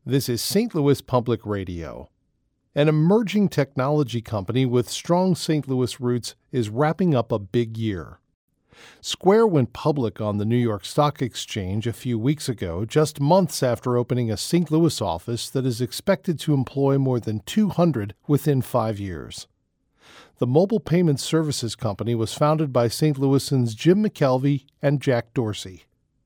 This is St. Louis Public Radio. An emerging technology company with strong St. Louis roots is wrapping up a big year. Square went public on the New York Stock Exchange a few weeks ago, just months after opening a St. Louis office that is expected to employ more than 200 within 5 years. The mobile payment services company was founded by St. Louisans Jim McKelvey and Jack Dorsey.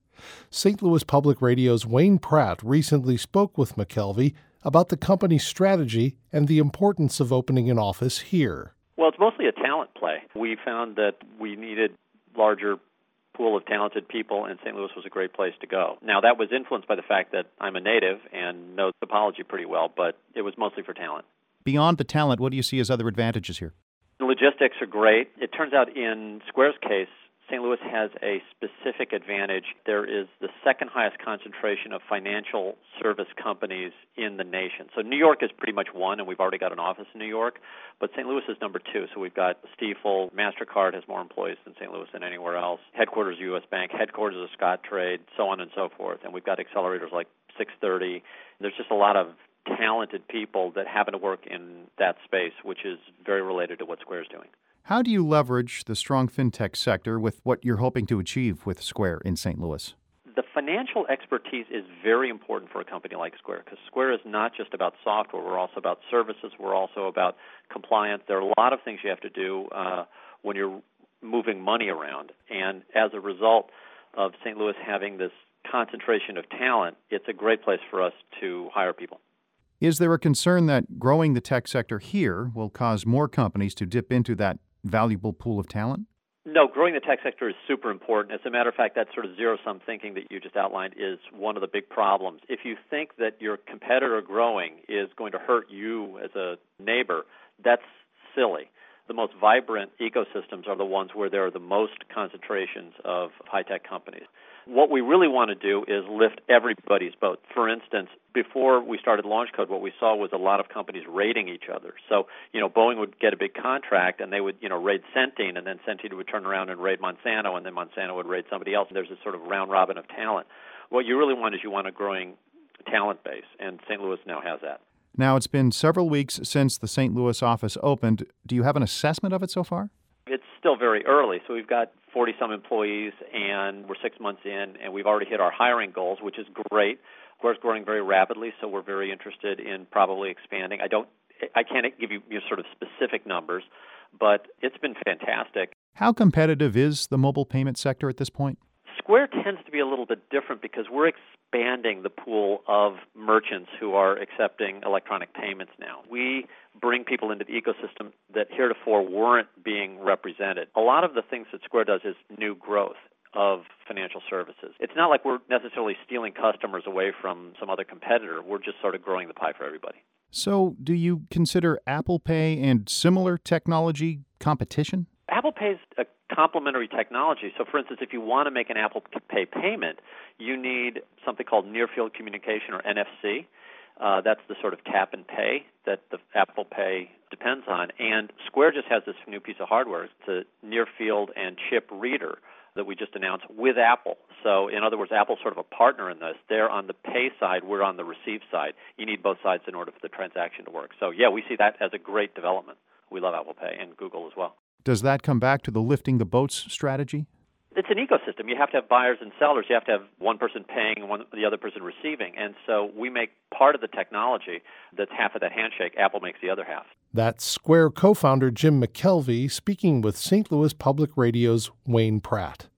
St. Louis Public Radio's Wayne Pratt recently spoke with McKelvey about the company's strategy and the importance of opening an office here. Well, it's mostly a talent play. We found that we needed larger pool of talented people, and St. Louis was a great place to go. Now, that was influenced by the fact that I'm a native and know topology pretty well, but it was mostly for talent. Beyond the talent, what do you see as other advantages here? The logistics are great. It turns out in Square's case, St. Louis has a specific advantage. There is the second highest concentration of financial service companies in the nation. So New York is pretty much one, and we've already got an office in New York, but St. Louis is number two. So we've got Stifel, MasterCard has more employees in St. Louis than anywhere else, headquarters of U.S. Bank, headquarters of Scottrade, so on and so forth. And we've got accelerators like 630. There's just a lot of talented people that happen to work in that space, which is very related to what Square is doing. How do you leverage the strong fintech sector with what you're hoping to achieve with Square in St. Louis? The financial expertise is very important for a company like Square because Square is not just about software. We're also about services. We're also about compliance. There are a lot of things you have to do when you're moving money around. And as a result of St. Louis having this concentration of talent, it's a great place for us to hire people. Is there a concern that growing the tech sector here will cause more companies to dip into that valuable pool of talent? No, growing the tech sector is super important. As a matter of fact, that sort of zero-sum thinking that you just outlined is one of the big problems. If you think that your competitor growing is going to hurt you as a neighbor, that's silly. The most vibrant ecosystems are the ones where there are the most concentrations of high-tech companies. What we really want to do is lift everybody's boat. For instance, before we started LaunchCode, what we saw was a lot of companies raiding each other. So, Boeing would get a big contract, and they would, raid Centene, and then Centene would turn around and raid Monsanto, and then Monsanto would raid somebody else. And there's this sort of round robin of talent. What you really want is you want a growing talent base, and St. Louis now has that. Now, it's been several weeks since the St. Louis office opened. Do you have an assessment of it so far? It's still very early. So we've got 40-some employees, and we're 6 months in, and we've already hit our hiring goals, which is great. Square's growing very rapidly, so we're very interested in probably expanding. I can't give you sort of specific numbers, but it's been fantastic. How competitive is the mobile payment sector at this point? Square tends to be a little bit different because we're expanding the pool of merchants who are accepting electronic payments now. We bring people into the ecosystem that heretofore weren't being represented. A lot of the things that Square does is new growth of financial services. It's not like we're necessarily stealing customers away from some other competitor. We're just sort of growing the pie for everybody. So do you consider Apple Pay and similar technology competition? Apple Pay is a complementary technology. So, for instance, if you want to make an Apple Pay payment, you need something called near-field communication, or NFC. That's the sort of tap and pay that the Apple Pay depends on. And Square just has this new piece of hardware. It's a near-field and chip reader that we just announced with Apple. So, in other words, Apple's sort of a partner in this. They're on the pay side, we're on the receive side. You need both sides in order for the transaction to work. So, yeah, we see that as a great development. We love Apple Pay and Google as well. Does that come back to the lifting the boats strategy? It's an ecosystem. You have to have buyers and sellers. You have to have one person paying and the other person receiving. And so we make part of the technology that's half of that handshake. Apple makes the other half. That's Square co-founder Jim McKelvey speaking with St. Louis Public Radio's Wayne Pratt.